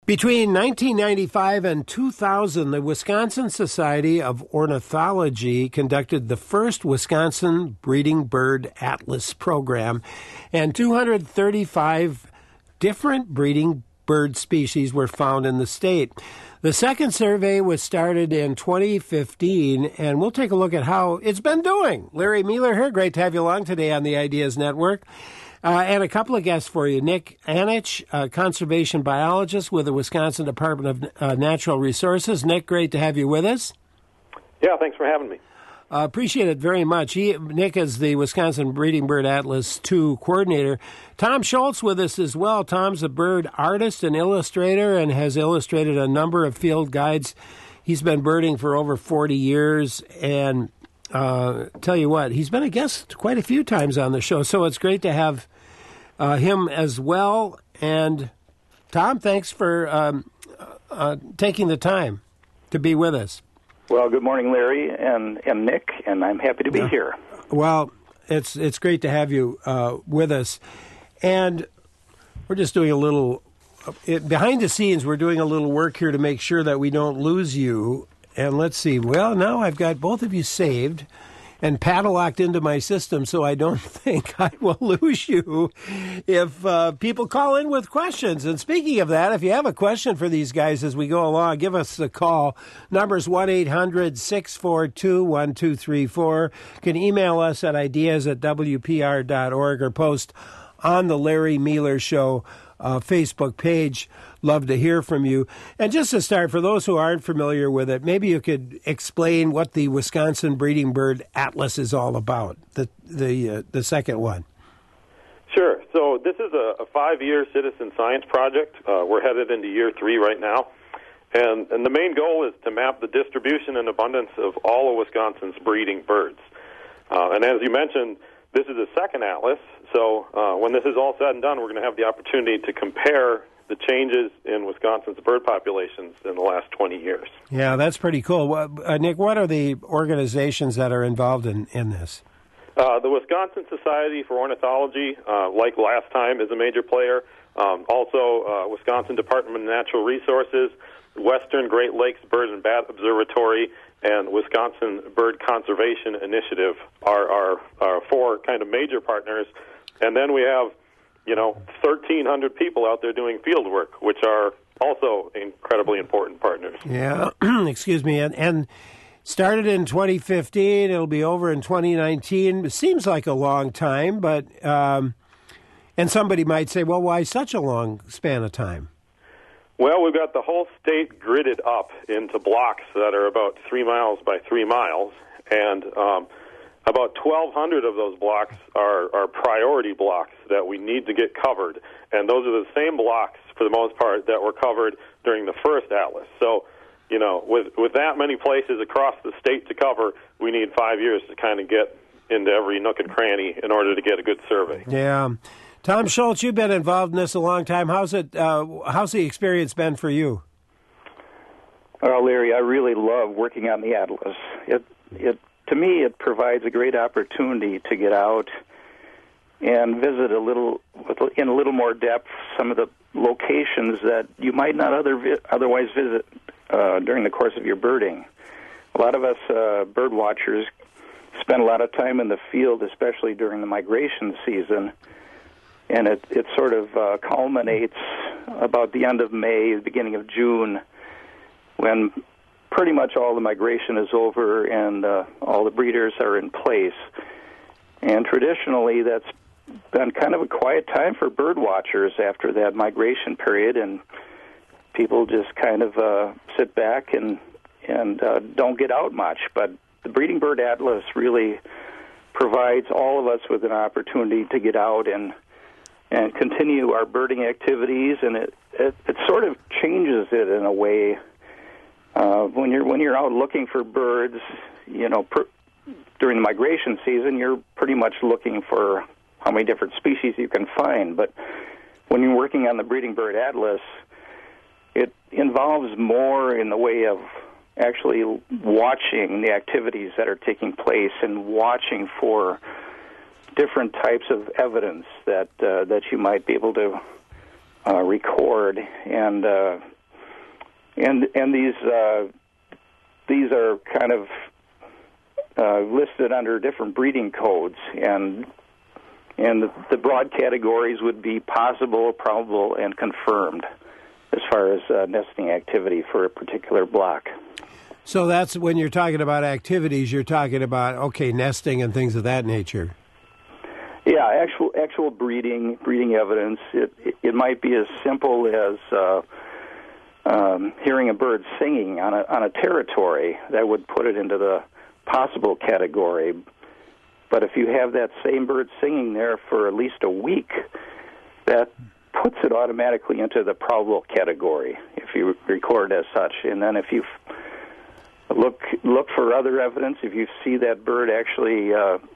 Between 1995 and 2000, the Wisconsin Society of Ornithology conducted the first Wisconsin Breeding Bird Atlas program, and 235 different breeding bird species were found in the state. The second survey was started in 2015, and we'll take a look at how it's been doing. Larry Mueller here. Great to have you along today on the Ideas Network. And a couple of guests for you. Nick Anich, conservation biologist with the Wisconsin Department of Natural Resources. Nick, great to have you with us. Yeah, thanks for having me. Appreciate it very much. Nick is the Wisconsin Breeding Bird Atlas 2 coordinator. Tom Schultz with us as well. Tom's a bird artist and illustrator and has illustrated a number of field guides. He's been birding for over 40 years, and tell you what, he's been a guest quite a few times on the show, so it's great to have him as well. And Tom, thanks for taking the time to be with us. Well, good morning, Larry and Nick, and I'm happy to be here. Well, it's great to have you with us. And we're just doing a little, behind the scenes, we're doing a little work here to make sure that we don't lose you. And let's see, well, now I've got both of you saved and padlocked into my system, so I don't think I will lose you if people call in with questions. And speaking of that, if you have a question for these guys as we go along, give us a call. Number's 1-800-642-1234. You can email us at ideas@wpr.org or post on the Larry Mueller Show Facebook page. Love to hear from you. And just to start, for those who aren't familiar with it, maybe you could explain what the Wisconsin Breeding Bird Atlas is all about, the second one. Sure. So this is a 5-year citizen science project. We're headed into year 3 right now. And the main goal is to map the distribution and abundance of all of Wisconsin's breeding birds. And as you mentioned, this is the second atlas. So when this is all said and done, we're going to have the opportunity to compare the changes in Wisconsin's bird populations in the last 20 years. Yeah, that's pretty cool. Nick, what are the organizations that are involved in this? The Wisconsin Society for Ornithology, like last time, is a major player. Also, Wisconsin Department of Natural Resources, Western Great Lakes Bird and Bat Observatory, and Wisconsin Bird Conservation Initiative are 4 kind of major partners. And then we have 1,300 people out there doing field work, which are also incredibly important partners. Yeah, excuse me. And started in 2015. It'll be over in 2019. It seems like a long time, but and somebody might say, well, why such a long span of time? Well, we've got the whole state gridded up into blocks that are about 3 miles by 3 miles, and about 1,200 of those blocks are priority blocks that we need to get covered. And those are the same blocks, for the most part, that were covered during the first atlas. So, with that many places across the state to cover, we need 5 years to kind of get into every nook and cranny in order to get a good survey. Yeah. Tom Schultz, you've been involved in this a long time. How's the experience been for you? Well, Larry, I really love working on the atlas. To me, it provides a great opportunity to get out and visit in a little more depth some of the locations that you might not otherwise visit during the course of your birding. A lot of us bird watchers spend a lot of time in the field, especially during the migration season, and it sort of culminates about the end of May, the beginning of June, when pretty much all the migration is over and all the breeders are in place. And traditionally, that's been kind of a quiet time for bird watchers after that migration period, and people just kind of sit back and don't get out much. But the Breeding Bird Atlas really provides all of us with an opportunity to get out and continue our birding activities, and it sort of changes it in a way. When you're out looking for birds, during the migration season, you're pretty much looking for how many different species you can find. But when you're working on the Breeding Bird Atlas, it involves more in the way of actually watching the activities that are taking place and watching for different types of evidence that you might be able to record. And and these are kind of listed under different breeding codes, and the broad categories would be possible, probable, and confirmed as far as nesting activity for a particular block. So that's when you're talking about activities, you're talking about, okay, nesting and things of that nature. Yeah, actual breeding evidence. It might be as simple as hearing a bird singing on a territory. That would put it into the possible category. But if you have that same bird singing there for at least a week, that puts it automatically into the probable category if you record as such. And then if you look for other evidence, if you see that bird actually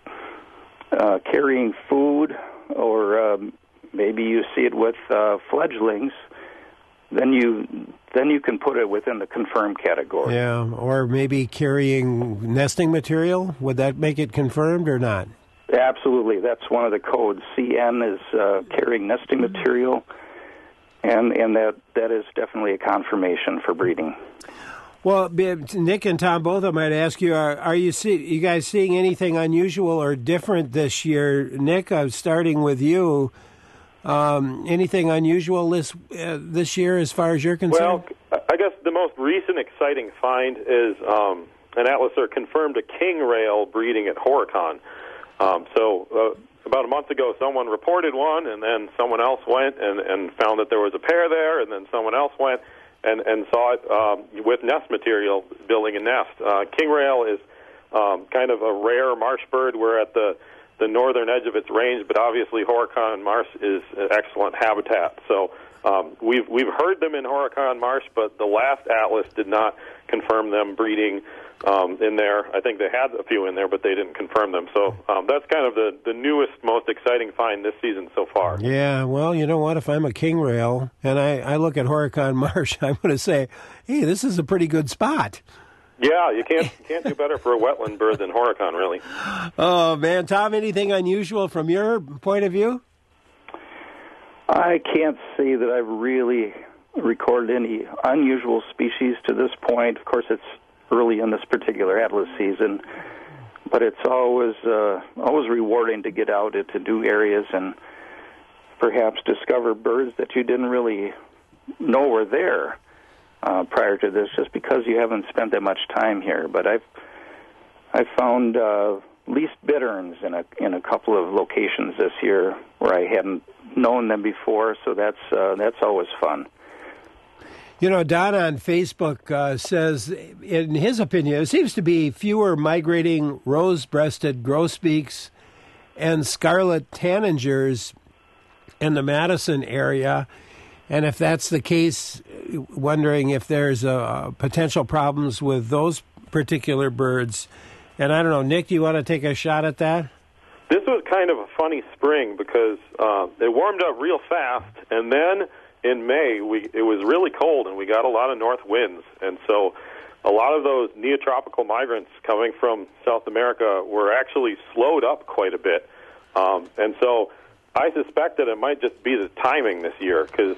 carrying food, or maybe you see it with fledglings, then you can put it within the confirmed category. Yeah, or maybe carrying nesting material. Would that make it confirmed or not? Absolutely. That's one of the codes. CN is carrying nesting material, and that is definitely a confirmation for breeding. Well, Nick and Tom, both of them, I'd ask you, are you guys seeing anything unusual or different this year? Nick, starting with you. Anything unusual this year as far as you're concerned? Well, I guess the most recent exciting find is an atlaser confirmed a king rail breeding at Horicon. So about a month ago, someone reported one, and then someone else went and found that there was a pair there, and then someone else went and saw it with nest material building a nest. King rail is kind of a rare marsh bird. We're at the northern edge of its range, but obviously Horicon Marsh is an excellent habitat. So we've heard them in Horicon Marsh, but the last atlas did not confirm them breeding in there. I think they had a few in there, but they didn't confirm them. So that's kind of the newest, most exciting find this season so far. Yeah, well, you know what? If I'm a king rail and I look at Horicon Marsh, I'm going to say, hey, this is a pretty good spot. Yeah, you can't do better for a wetland bird than Horicon, really. Oh, man. Tom, anything unusual from your point of view? I can't say that I've really recorded any unusual species to this point. Of course, it's early in this particular atlas season, but it's always rewarding to get out into new areas and perhaps discover birds that you didn't really know were there prior to this, just because you haven't spent that much time here. But I've found least bitterns in a couple of locations this year where I hadn't known them before, so that's always fun. You know, Don on Facebook says, in his opinion, it seems to be fewer migrating rose-breasted grosbeaks and scarlet tanagers in the Madison area. And if that's the case, wondering if there's potential problems with those particular birds. And I don't know, Nick, do you want to take a shot at that? This was kind of a funny spring because it warmed up real fast, and then in May it was really cold, and we got a lot of north winds. And so a lot of those neotropical migrants coming from South America were actually slowed up quite a bit. And so I suspect that it might just be the timing this year because,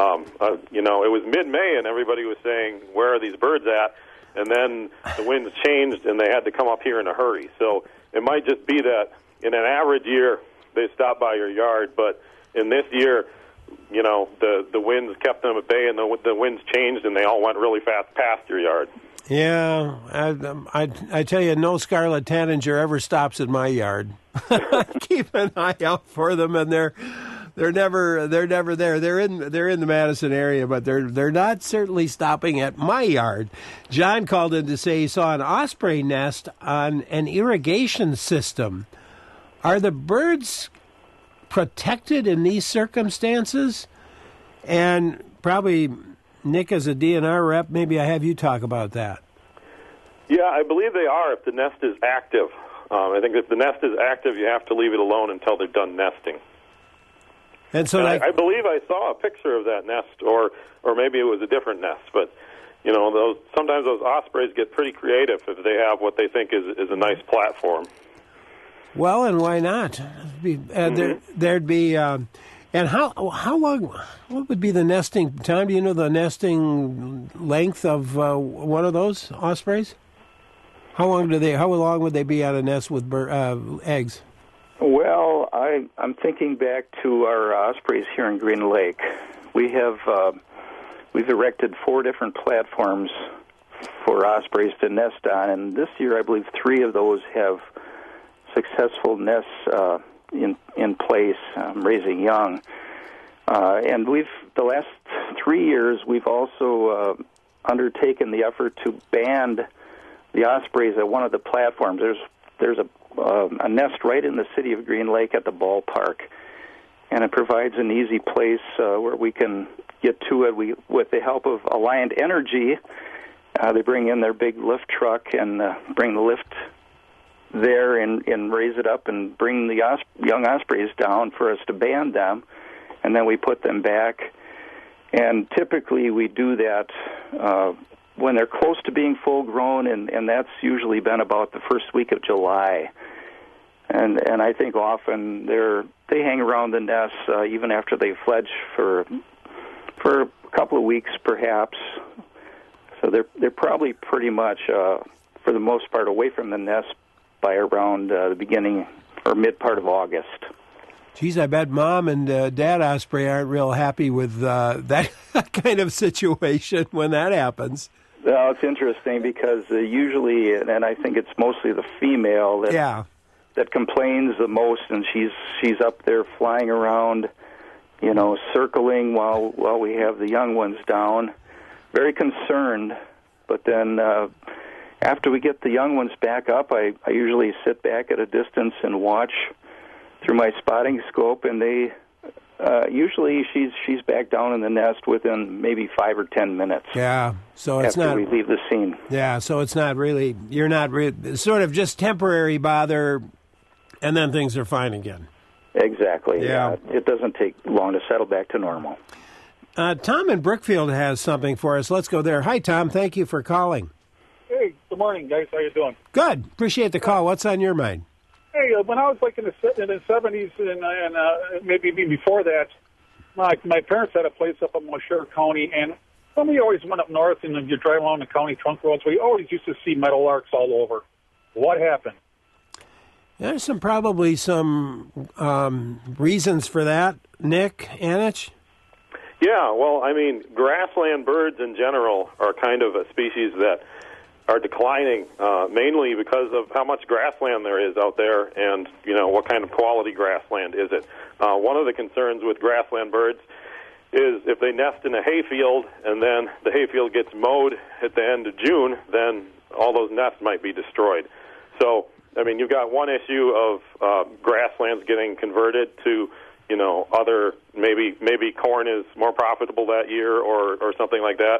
it was mid-May and everybody was saying, where are these birds at? And then the winds changed and they had to come up here in a hurry. So it might just be that in an average year they stop by your yard, but in this year, the winds kept them at bay and the winds changed and they all went really fast past your yard. Yeah, I tell you, no scarlet tanager ever stops at my yard. Keep an eye out for them, and they're never there. They're in the Madison area, but they're not certainly stopping at my yard. John called in to say he saw an osprey nest on an irrigation system. Are the birds protected in these circumstances? And probably, Nick, as a DNR rep, maybe I have you talk about that. Yeah, I believe they are if the nest is active. I think if the nest is active, you have to leave it alone until they're done nesting. And so I believe I saw a picture of that nest, or maybe it was a different nest. But sometimes those ospreys get pretty creative if they have what they think is a nice platform. Well, and why not? There'd be And how long? What would be the nesting time? Do you know the nesting length of one of those ospreys? How long would they be at a nest with eggs? Well, I'm thinking back to our ospreys here in Green Lake. We've erected 4 different platforms for ospreys to nest on, and this year I believe 3 of those have successful nests in place, raising young. And the last 3 years we've also undertaken the effort to band the ospreys at one of the platforms. There's a nest right in the city of Green Lake at the ballpark, and it provides an easy place where we can get to it. With the help of Alliant Energy, they bring in their big lift truck and bring the lift there and raise it up and bring the young ospreys down for us to band them, and then we put them back. And typically we do that when they're close to being full grown, and that's usually been about the first week of July. And I think often they hang around the nest even after they fledge for a couple of weeks perhaps. So they're probably pretty much for the most part away from the nest by around the beginning or mid part of August. Geez, I bet Mom and Dad Osprey aren't real happy with that kind of situation when that happens. Well, it's interesting because usually, and I think it's mostly the female that complains the most, and she's up there flying around, circling while we have the young ones down, very concerned. But then after we get the young ones back up, I usually sit back at a distance and watch through my spotting scope, and they usually she's back down in the nest within maybe 5 or 10 minutes. Yeah, so it's after we leave the scene. Yeah, so it's not really it's sort of just temporary bother, and then things are fine again. Exactly. Yeah, it doesn't take long to settle back to normal. Tom in Brookfield has something for us. Let's go there. Hi, Tom. Thank you for calling. Hey, good morning, guys. How you doing? Good. Appreciate the call. What's on your mind? Hey, when I was in the 70s and maybe even before that, my parents had a place up in Mosher County, and when we always went up north and you drive along the county trunk roads, we always used to see meadowlarks all over. What happened? There's probably some reasons for that. Nick Anich? Yeah, well, I mean, grassland birds in general are kind of a species that are declining, mainly because of how much grassland there is out there and, what kind of quality grassland is it. One of the concerns with grassland birds is if they nest in a hayfield and then the hayfield gets mowed at the end of June, then all those nests might be destroyed. So, I mean, you've got one issue of grasslands getting converted to, other, maybe corn is more profitable that year or something like that.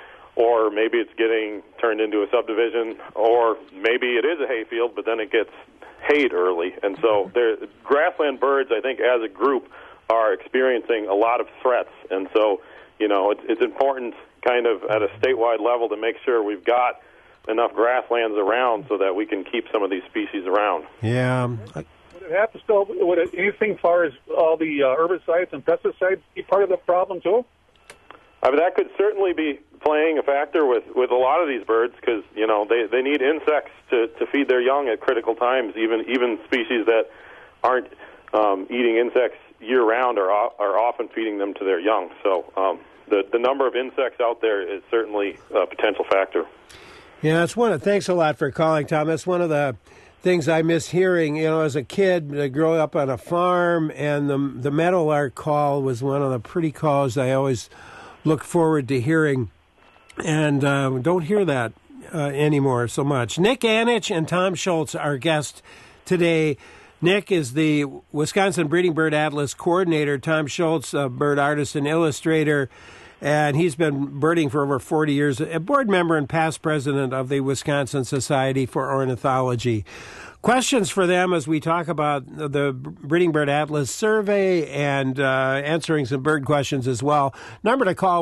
Or maybe it's getting turned into a subdivision, or maybe it is a hayfield, but then it gets hayed early. And so grassland birds, I think, as a group, are experiencing a lot of threats. And so, it's important kind of at a statewide level to make sure we've got enough grasslands around so that we can keep some of these species around. Yeah. Would it have to still, anything as far as all the herbicides and pesticides be part of the problem, too? I mean, that could certainly be playing a factor with a lot of these birds because, they need insects to feed their young at critical times. Even species that aren't eating insects year-round are often feeding them to their young. So the number of insects out there is certainly a potential factor. Yeah, thanks a lot for calling, Tom. That's one of the things I miss hearing. As a kid, growing up on a farm, and the meadowlark call was one of the pretty calls I always look forward to hearing, and don't hear that anymore so much. Nick Anich and Tom Schultz, our guest today. Nick is the Wisconsin Breeding Bird Atlas coordinator. Tom Schultz, a bird artist and illustrator, and he's been birding for over 40 years, a board member and past president of the Wisconsin Society for Ornithology. Questions for them as we talk about the Breeding Bird Atlas survey and answering some bird questions as well. Number to call,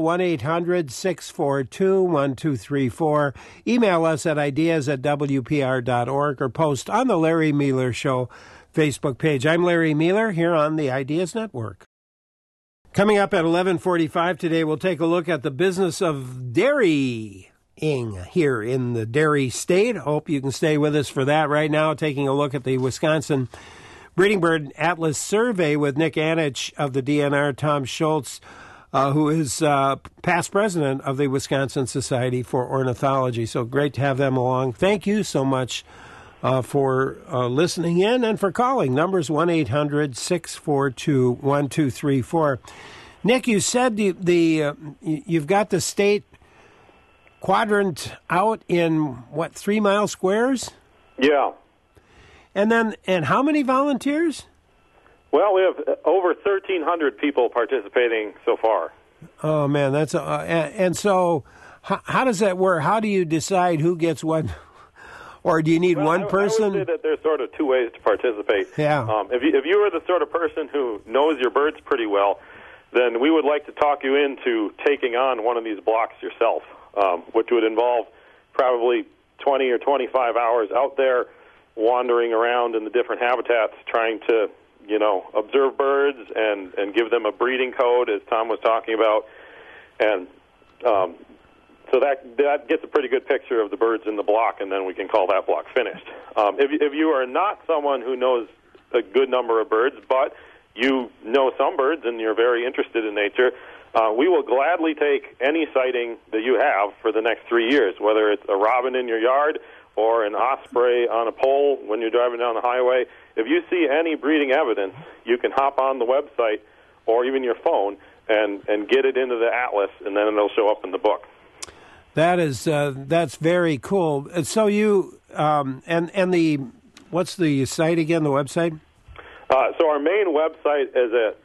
1-800-642-1234. Email us at ideas@wpr.org or post on the Larry Miller Show Facebook page. I'm Larry Miller here on the Ideas Network. Coming up at 11:45 today, we'll take a look at the business of dairying here in the dairy state. Hope you can stay with us for that right now, taking a look at the Wisconsin Breeding Bird Atlas Survey with Nick Anich of the DNR, Tom Schultz, who is past president of the Wisconsin Society for Ornithology. So great to have them along. Thank you so much for listening in and for calling. Numbers 1-800-642-1234. Nick, you said you've got the state quadrant out in, 3 mile squares? Yeah. And how many volunteers? Well, we have over 1,300 people participating so far. Oh, man, that's and so how does that work? How do you decide who gets what? Or do you need one person? I would say that there's sort of two ways to participate. Yeah. If you are the sort of person who knows your birds pretty well, then we would like to talk you into taking on one of these blocks yourself, which would involve probably 20 or 25 hours out there wandering around in the different habitats trying to, observe birds and give them a breeding code, as Tom was talking about. And so that gets a pretty good picture of the birds in the block, and then we can call that block finished. If you are not someone who knows a good number of birds, but you know some birds and you're very interested in nature, we will gladly take any sighting that you have for the next 3 years, whether it's a robin in your yard or an osprey on a pole when you're driving down the highway. If you see any breeding evidence, you can hop on the website or even your phone and get it into the atlas, and then it'll show up in the book. That's very cool. So you what's the site again? The website? So our main website is at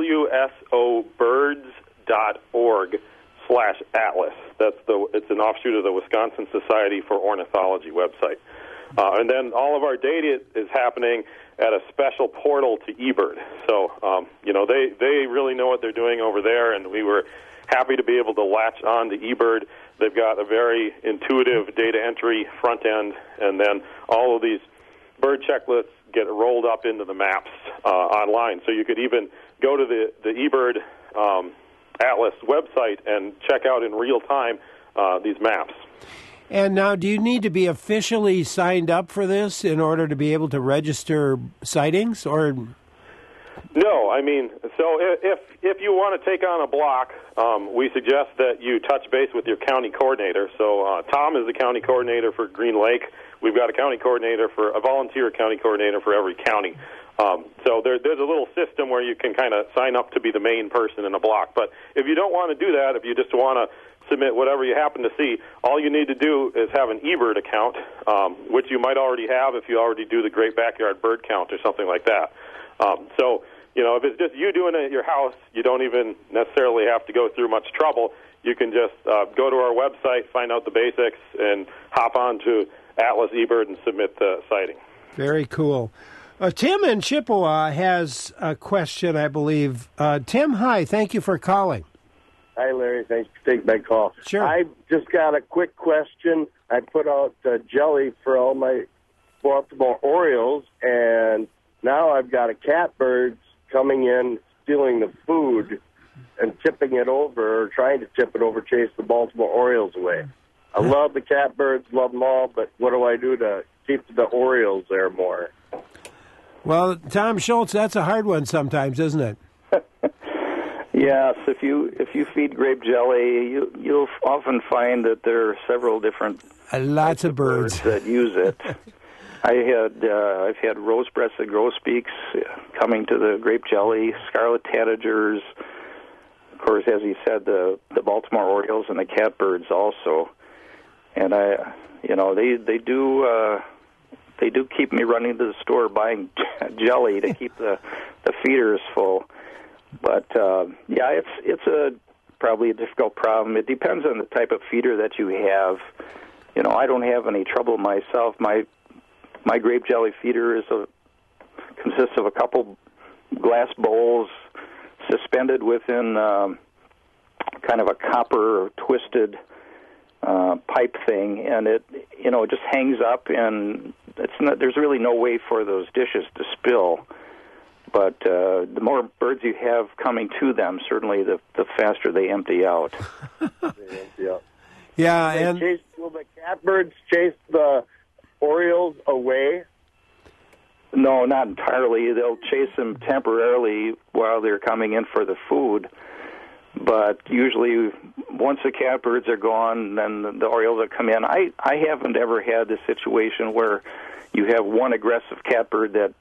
wsobirds.org/atlas. It's an offshoot of the Wisconsin Society for Ornithology website. And then all of our data is happening at a special portal to eBird. So they really know what they're doing over there, and we were happy to be able to latch on to eBird. They've got a very intuitive data entry front end, and then all of these bird checklists get rolled up into the maps online. So you could even go to the eBird Atlas website and check out in real time these maps. And now, do you need to be officially signed up for this in order to be able to register sightings, or? No, so if you want to take on a block, we suggest that you touch base with your county coordinator. So Tom is the county coordinator for Green Lake. We've got a volunteer county coordinator for every county. So there's a little system where you can kind of sign up to be the main person in a block. But if you don't want to do that, if you just want to submit whatever you happen to see, all you need to do is have an eBird account, which you might already have if you already do the Great Backyard Bird Count or something like that. So, if it's just you doing it at your house, you don't even necessarily have to go through much trouble. You can just go to our website, find out the basics, and hop on to Atlas eBird and submit the sighting. Very cool. Tim in Chippewa has a question, I believe. Tim, hi. Thank you for calling. Hi, Larry. Thanks for taking my call. Sure. I just got a quick question. I put out jelly for all my Baltimore Orioles, and now I've got a catbird coming in, stealing the food and tipping it over, or trying to tip it over, chase the Baltimore Orioles away. I love the catbirds, love them all, but what do I do to keep the Orioles there more? Well, Tom Schultz, that's a hard one sometimes, isn't it? Yes, if you feed grape jelly, you'll often find that there are several different lots of birds that use it. I've had rose-breasted grosbeaks coming to the grape jelly, scarlet tanagers, of course, as he said, the Baltimore Orioles and the catbirds also. And they do keep me running to the store buying jelly to keep the feeders full. But it's probably a difficult problem. It depends on the type of feeder that you have. I don't have any trouble myself. My grape jelly feeder consists of a couple glass bowls suspended within kind of a copper twisted pipe thing, and it just hangs up, and there's really no way for those dishes to spill. But the more birds you have coming to them, certainly the faster they empty out. Yeah, and Will the catbirds chase the orioles away? No, not entirely. They'll chase them temporarily while they're coming in for the food. But usually, once the catbirds are gone, then the orioles will come in. I haven't ever had the situation where you have one aggressive catbird that,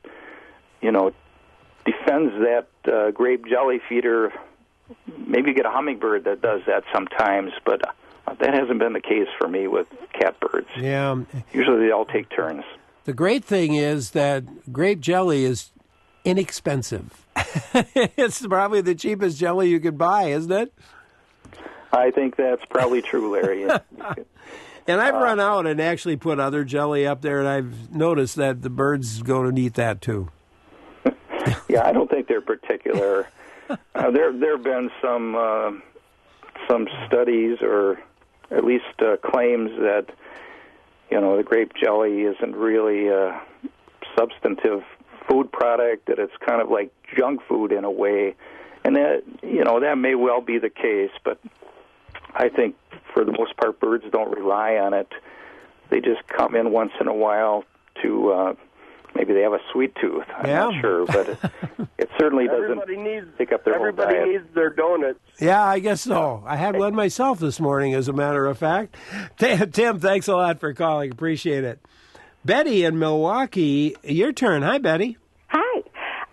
defends that grape jelly feeder. Maybe you get a hummingbird that does that sometimes, but that hasn't been the case for me with catbirds. Yeah. Usually they all take turns. The great thing is that grape jelly is inexpensive. It's probably the cheapest jelly you could buy, isn't it? I think that's probably true, Larry. And I've run out and actually put other jelly up there, and I've noticed that the birds go and eat that too. Yeah, I don't think they're particular. There have been some studies, or at least claims that the grape jelly isn't really a substantive food product, that it's kind of like junk food in a way, and that may well be the case, but I think for the most part birds don't rely on it. They just come in once in a while to maybe they have a sweet tooth. I'm not sure, but it certainly doesn't pick up their whole diet. Everybody needs their donuts. Yeah, I guess so. I had one myself this morning, as a matter of fact. Tim, thanks a lot for calling. Appreciate it. Betty in Milwaukee, your turn. Hi, Betty. Hi.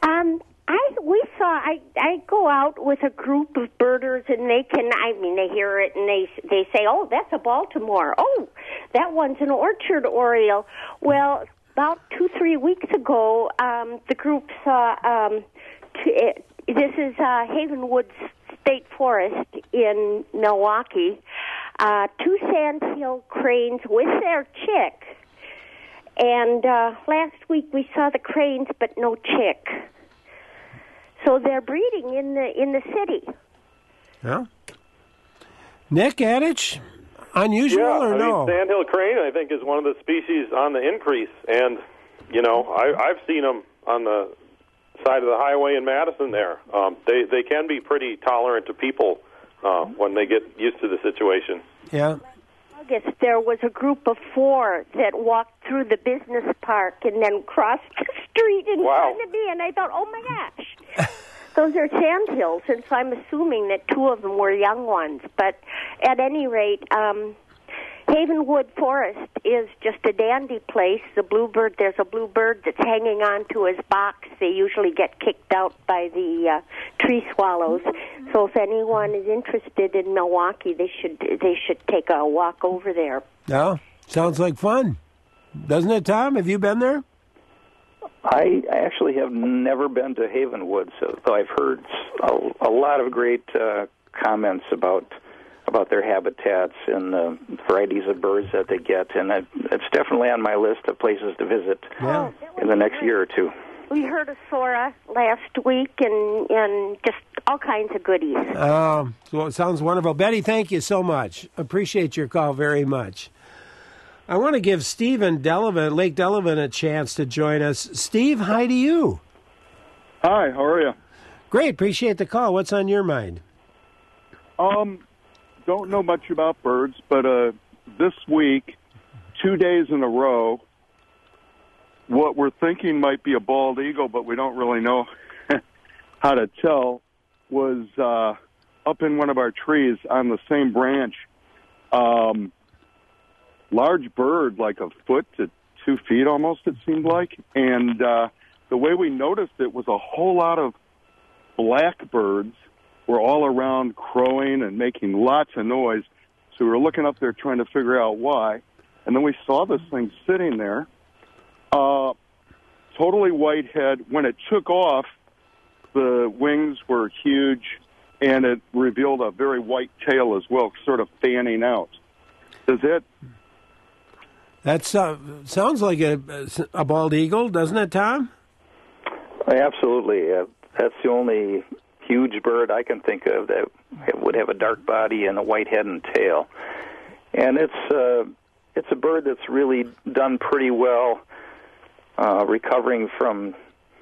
I go out with a group of birders, and they hear it, and they say, oh, that's a Baltimore. Oh, that one's an orchard oriole. Well, about 2-3 weeks ago, the group saw, this is Haven Woods State Forest in Milwaukee, 2 sandhill cranes with their chick. And last week we saw the cranes, but no chick. So they're breeding in the city. Yeah. Nick Adich, unusual or no? Sandhill crane, I think, is one of the species on the increase. And, I've seen them on the side of the highway in Madison there. They can be pretty tolerant to people when they get used to the situation. Yeah. August, there was a group of 4 that walked through the business park and then crossed the street in front of me, and I thought, oh my gosh, those are sandhills, and so I'm assuming that 2 of them were young ones. But at any rate, Havenwood Forest is just a dandy place. There's a bluebird that's hanging on to his box. They usually get kicked out by the tree swallows. So if anyone is interested in Milwaukee, they should take a walk over there. Yeah, sounds like fun. Doesn't it, Tom? Have you been there? I actually have never been to Havenwood, so I've heard a lot of great comments about their habitats and the varieties of birds that they get, and it's definitely on my list of places to visit in the next year or two. We heard of Sora last week and just all kinds of goodies. Well, it sounds wonderful. Betty, thank you so much. Appreciate your call very much. I want to give Steve in Lake Delavan, a chance to join us. Steve, hi to you. Hi, how are you? Great, appreciate the call. What's on your mind? Don't know much about birds, but this week, 2 days in a row, what we're thinking might be a bald eagle, but we don't really know how to tell, was up in one of our trees on the same branch. Large bird, like a foot to 2 feet almost, it seemed like. And the way we noticed it was a whole lot of blackbirds were all around crowing and making lots of noise. So we were looking up there trying to figure out why. And then we saw this thing sitting there, totally white head. When it took off, the wings were huge, and it revealed a very white tail as well, sort of fanning out. Does it? That sounds like a bald eagle, doesn't it, Tom? Absolutely. That's the only huge bird I can think of that would have a dark body and a white head and tail. And it's a bird that's really done pretty well recovering from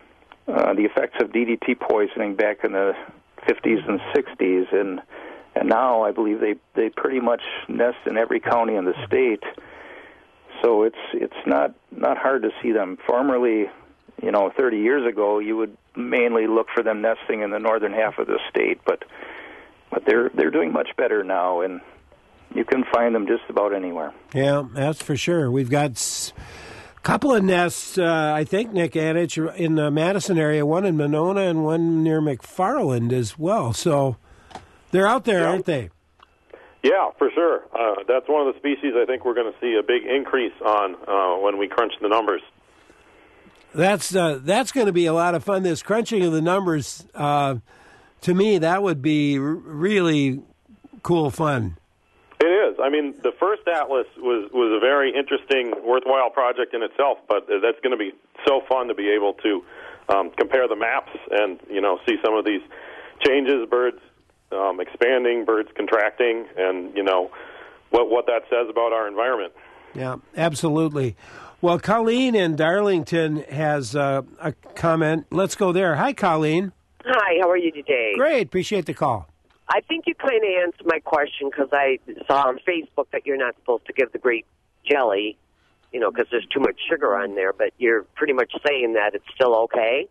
the effects of DDT poisoning back in the 50s and 60s, and now I believe they pretty much nest in every county in the state. So it's not hard to see them. Formerly, 30 years ago, you would mainly look for them nesting in the northern half of the state, but they're doing much better now, and you can find them just about anywhere. Yeah, that's for sure. We've got a couple of nests, I think, Nick Anich, in the Madison area, one in Monona and one near McFarland as well. So they're out there, aren't they? Yeah, for sure. That's one of the species I think we're going to see a big increase on when we crunch the numbers. That's going to be a lot of fun, this crunching of the numbers. To me, that would be really cool fun. It is. I mean, the first atlas was a very interesting, worthwhile project in itself, but that's going to be so fun to be able to compare the maps and, see some of these changes, birds expanding, birds contracting, and, what that says about our environment. Yeah, absolutely. Well, Colleen in Darlington has a comment. Let's go there. Hi, Colleen. Hi, how are you today? Great. Appreciate the call. I think you kind of answered my question because I saw on Facebook that you're not supposed to give the grape jelly, because there's too much sugar on there, but you're pretty much saying that it's still okay?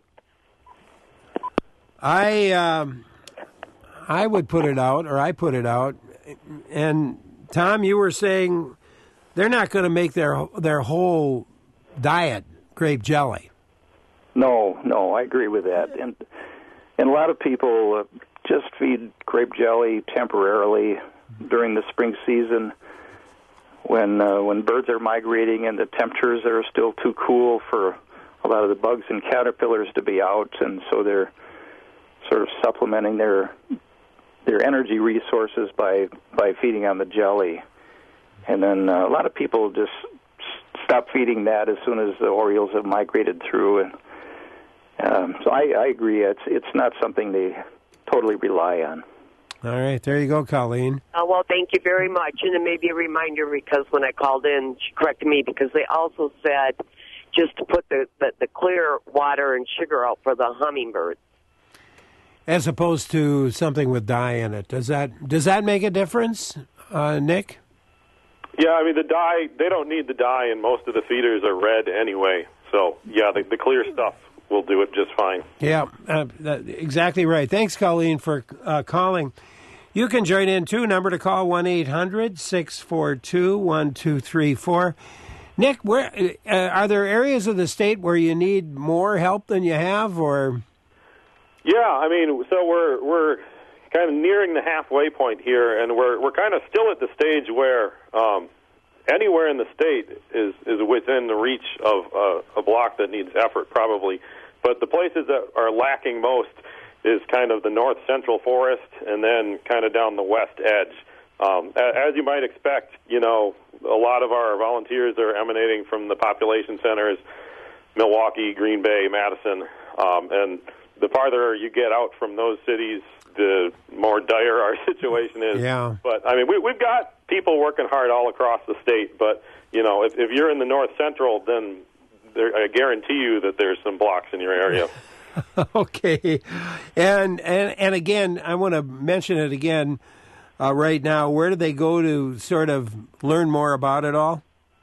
I would put it out, or I put it out. And, Tom, you were saying they're not going to make their whole diet grape jelly. No, I agree with that. And a lot of people just feed grape jelly temporarily during the spring season when birds are migrating and the temperatures are still too cool for a lot of the bugs and caterpillars to be out, and so they're sort of supplementing their energy resources by feeding on the jelly. And then a lot of people just stop feeding that as soon as the orioles have migrated through. And so I agree. It's not something they totally rely on. All right. There you go, Colleen. Well, thank you very much. And it may be a reminder because when I called in, she corrected me because they also said just to put the clear water and sugar out for the hummingbirds. As opposed to something with dye in it. Does that make a difference, Nick? Yeah, I mean, the dye, they don't need the dye, and most of the feeders are red anyway. So, yeah, the clear stuff will do it just fine. Yeah, exactly right. Thanks, Colleen, for calling. You can join in, too. Number to call, 1-800-642-1234. Nick, where are there areas of the state where you need more help than you have, or? Yeah, I mean, so we're kind of nearing the halfway point here, and we're kind of still at the stage where anywhere in the state is within the reach of a block that needs effort, probably. But the places that are lacking most is kind of the north-central forest and then kind of down the west edge. As you might expect, a lot of our volunteers are emanating from the population centers, Milwaukee, Green Bay, Madison, and the farther you get out from those cities, the more dire our situation is. Yeah. But, I mean, we've got people working hard all across the state, but, if you're in the north-central, then I guarantee you that there's some blocks in your area. Okay. And again, I want to mention it again right now. Where do they go to sort of learn more about it all?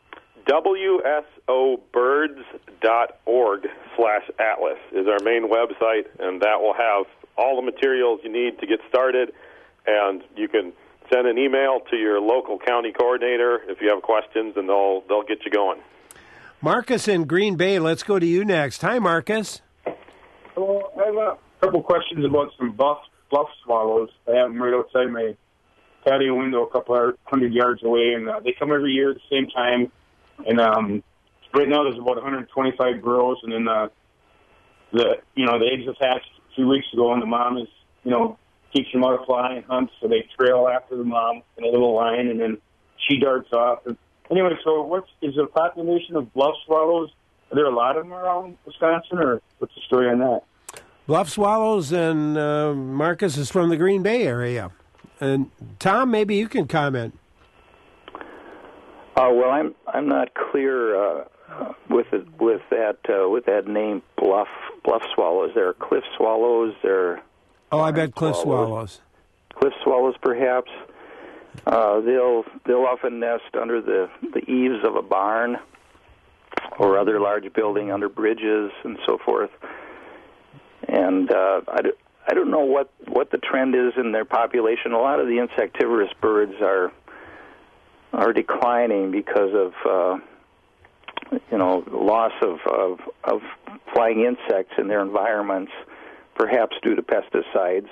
WSOBirds.org/atlas is our main website, and that will have all the materials you need to get started, and you can send an email to your local county coordinator if you have questions, and they'll get you going. Marcus in Green Bay, let's go to you next. Hi, Marcus. Hello, I have a couple questions about some bluff swallows. I have them right outside my patio window a couple 100 yards away, and they come every year at the same time. And right now there's about 125 burrows, and then the eggs have hatched a few weeks ago, and the mom is teaching them how to fly and hunt, so they trail after the mom in a little line, and then she darts off. And anyway, so is there a population of bluff swallows? Are there a lot of them around Wisconsin, or what's the story on that? Bluff swallows, and Marcus is from the Green Bay area. And Tom, maybe you can comment. Well, I'm not clear with that name, bluff swallows. There are cliff swallows. I bet cliff swallows. Cliff swallows, perhaps. They'll often nest under the eaves of a barn or other large building, under bridges and so forth. And I don't know what the trend is in their population. A lot of the insectivorous birds are declining because of loss of flying insects in their environments, perhaps due to pesticides.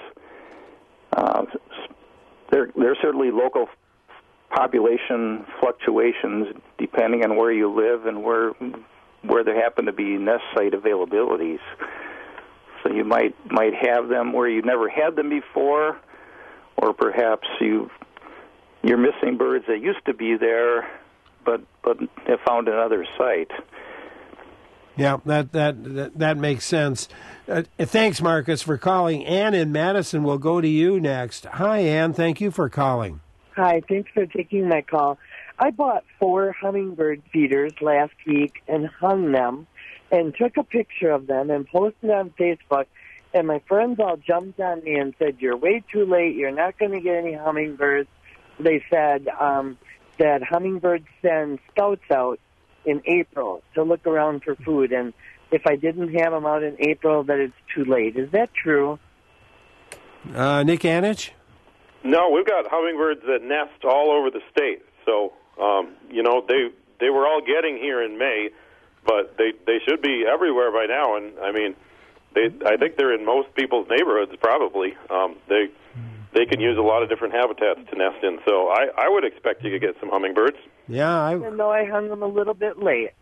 There are certainly local population fluctuations depending on where you live and where there happen to be nest site availabilities. So you might have them where you never had them before, or perhaps you're missing birds that used to be there, but have found another site. Yeah, that makes sense. Thanks, Marcus, for calling. Ann in Madison will go to you next. Hi, Ann. Thank you for calling. Hi, thanks for taking my call. I bought 4 hummingbird feeders last week and hung them and took a picture of them and posted on Facebook, and my friends all jumped on me and said, "You're way too late. You're not going to get any hummingbirds." They said that hummingbirds send scouts out in April to look around for food, and if I didn't have them out in April, that it's too late. Is that true? Nick Anich? No, we've got hummingbirds that nest all over the state. So, they were all getting here in May, but they should be everywhere by now. And I mean, I think they're in most people's neighborhoods probably. They can use a lot of different habitats to nest in. So I would expect you to get some hummingbirds. Yeah, even though I hung them a little bit late.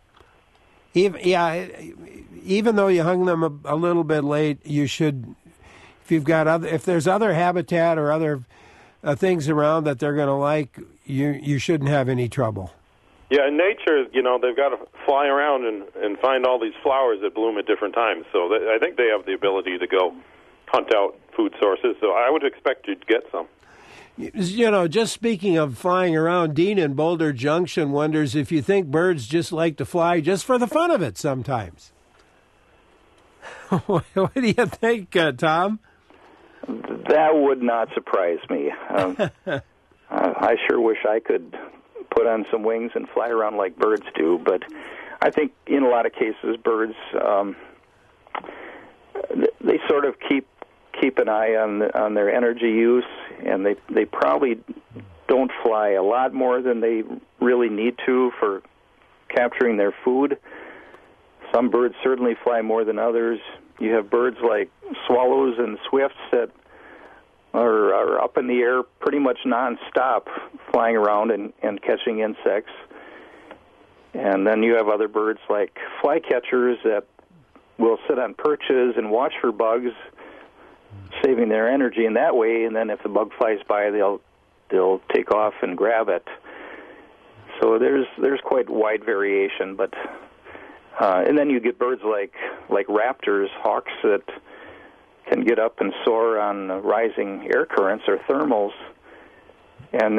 Even though you hung them a little bit late, you should. If there's other habitat or other things around that they're going to like, you shouldn't have any trouble. Yeah, in nature, they've got to fly around and find all these flowers that bloom at different times. So I think they have the ability to go hunt out food sources. So I would expect you to get some. Just speaking of flying around, Dean in Boulder Junction wonders if you think birds just like to fly just for the fun of it sometimes. What do you think, Tom? That would not surprise me. I sure wish I could put on some wings and fly around like birds do, but I think in a lot of cases birds, they sort of keep an eye on their energy use, and they probably don't fly a lot more than they really need to for capturing their food. Some birds certainly fly more than others. You have birds like swallows and swifts that are up in the air pretty much nonstop, flying around and catching insects. And then you have other birds like flycatchers that will sit on perches and watch for bugs, saving their energy in that way. And then if the bug flies by, they'll take off and grab it. So there's quite wide variation, but and then you get birds like raptors, hawks that can get up and soar on rising air currents or thermals, and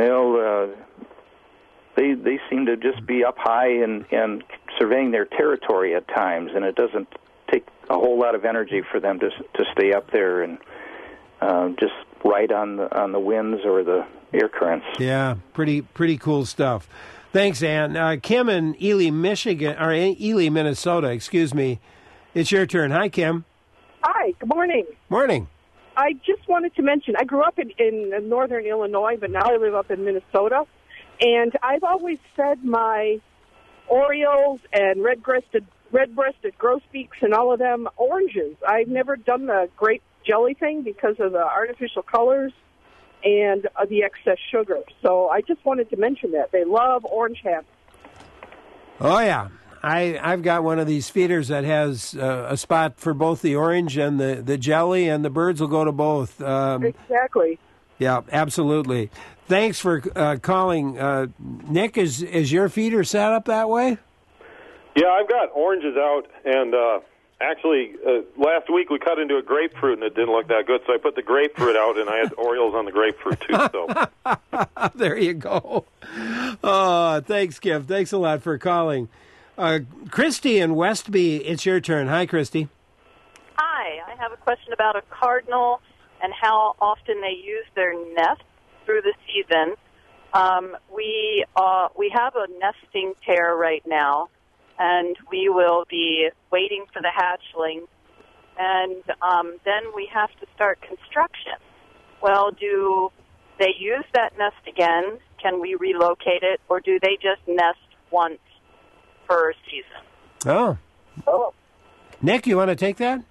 they seem to just be up high and surveying their territory at times, and it doesn't take a whole lot of energy for them to stay up there and just ride on the winds or the air currents. Yeah, pretty cool stuff. Thanks, Ann. Kim in Ely, Minnesota. Excuse me. It's your turn. Hi, Kim. Hi. Good morning. Morning. I just wanted to mention I grew up in northern Illinois, but now I live up in Minnesota, and I've always fed my orioles and red-breasted grosbeaks and all of them oranges. I've never done the grape jelly thing because of the artificial colors and the excess sugar. So I just wanted to mention that. They love orange hams. Oh, yeah. I've got one of these feeders that has a spot for both the orange and the jelly, and the birds will go to both. Exactly. Yeah, absolutely. Thanks for calling. Nick, is your feeder set up that way? Yeah, I've got oranges out, and actually, last week we cut into a grapefruit, and it didn't look that good, so I put the grapefruit out, and I had orioles on the grapefruit, too. So there you go. Oh, Thanks, Kim. Thanks a lot for calling. Christy in Westby, it's your turn. Hi, Christy. Hi. I have a question about a cardinal and how often they use their nest through the season. We have a nesting pair right now, and we will be waiting for the hatchling, and then we have to start construction. Well, do they use that nest again? Can we relocate it, or do they just nest once per season? Oh. Nick, you want to take that?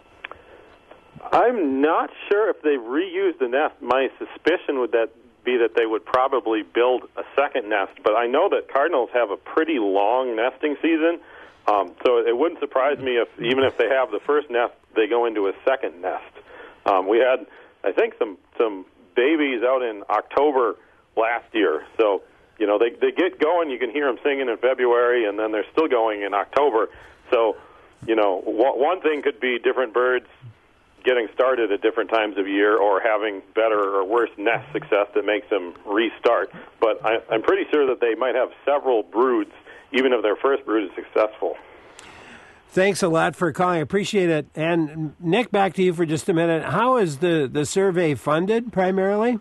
I'm not sure if they reuse the nest. My suspicion would be that they would probably build a second nest, but I know that cardinals have a pretty long nesting season, so it wouldn't surprise me if, even if they have the first nest, they go into a second nest. We had, I think, some babies out in October last year, so they get going. You can hear them singing in February, and then they're still going in October. So, one thing could be different birds getting started at different times of year or having better or worse nest success that makes them restart. But I'm pretty sure that they might have several broods, even if their first brood is successful. Thanks a lot for calling. I appreciate it. And Nick, back to you for just a minute. How is the survey funded primarily?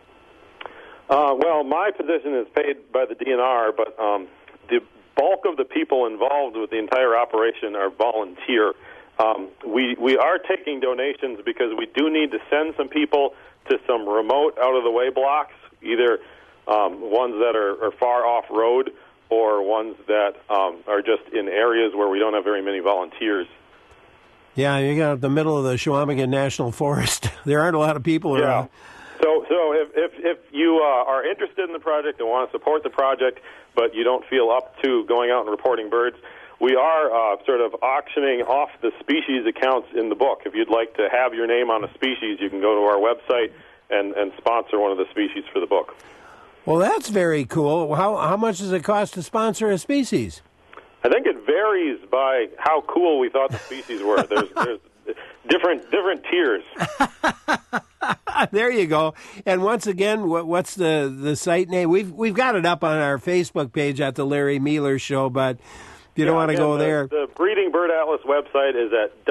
Well, my position is paid by the DNR, but the bulk of the people involved with the entire operation are volunteer. We are taking donations because we do need to send some people to some remote, out-of-the-way blocks, either ones that are far off-road or ones that are just in areas where we don't have very many volunteers. Yeah, you got the middle of the Chequamegon National Forest. There aren't a lot of people around. So if you are interested in the project and want to support the project, but you don't feel up to going out and reporting birds, we are sort of auctioning off the species accounts in the book. If you'd like to have your name on a species, you can go to our website and sponsor one of the species for the book. Well, that's very cool. How much does it cost to sponsor a species? I think it varies by how cool we thought the species were. There's different tiers. There you go. And once again, what's the site name? We've got it up on our Facebook page at the Larry Mealer Show, but if you don't want to go there. The Breeding Bird Atlas website is at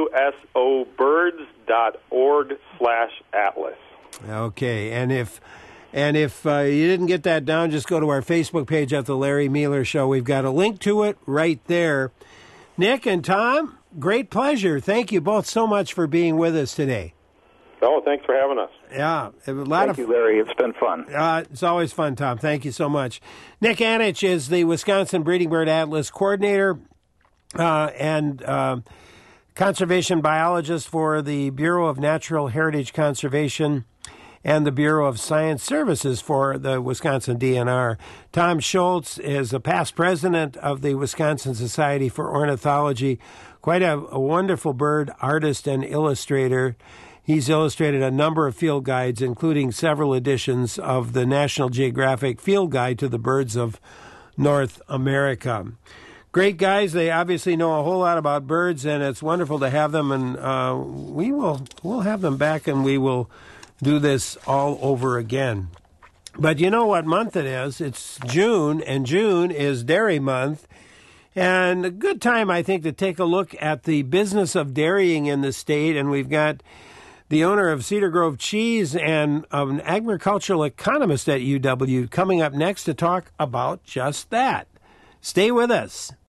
wsobirds.org/atlas. Okay, and if you didn't get that down, just go to our Facebook page at the Larry Mealer Show. We've got a link to it right there. Nick and Tom, great pleasure. Thank you both so much for being with us today. Oh, thanks for having us. Yeah, Thank you, Larry. It's been fun. It's always fun, Tom. Thank you so much. Nick Anich is the Wisconsin Breeding Bird Atlas coordinator and conservation biologist for the Bureau of Natural Heritage Conservation and the Bureau of Science Services for the Wisconsin DNR. Tom Schultz is a past president of the Wisconsin Society for Ornithology, quite a wonderful bird artist and illustrator. He's illustrated a number of field guides, including several editions of the National Geographic Field Guide to the Birds of North America. Great guys. They obviously know a whole lot about birds, and it's wonderful to have them. And we'll have them back, and we will do this all over again. But you know what month it is? It's June, and June is Dairy Month. And a good time, I think, to take a look at the business of dairying in the state. And we've got the owner of Cedar Grove Cheese and an agricultural economist at UW coming up next to talk about just that. Stay with us.